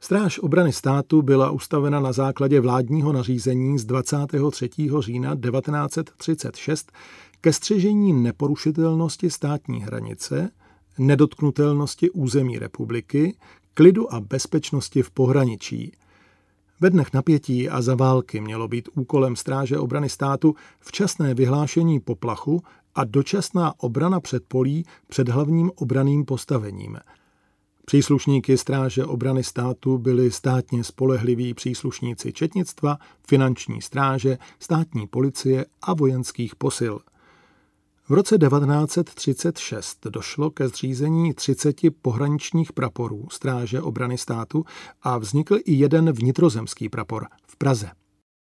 Stráž obrany státu byla ustavena na základě vládního nařízení z 23. října 1936 ke střežení neporušitelnosti státní hranice, nedotknutelnosti území republiky, klidu a bezpečnosti v pohraničí. Ve dnech napětí a za války mělo být úkolem Stráže obrany státu včasné vyhlášení poplachu a dočasná obrana předpolí před hlavním obranným postavením. Příslušníky Stráže obrany státu byli státně spolehliví příslušníci četnictva, finanční stráže, státní policie a vojenských posil. V roce 1936 došlo ke zřízení 30 pohraničních praporů Stráže obrany státu a vznikl i jeden vnitrozemský prapor v Praze.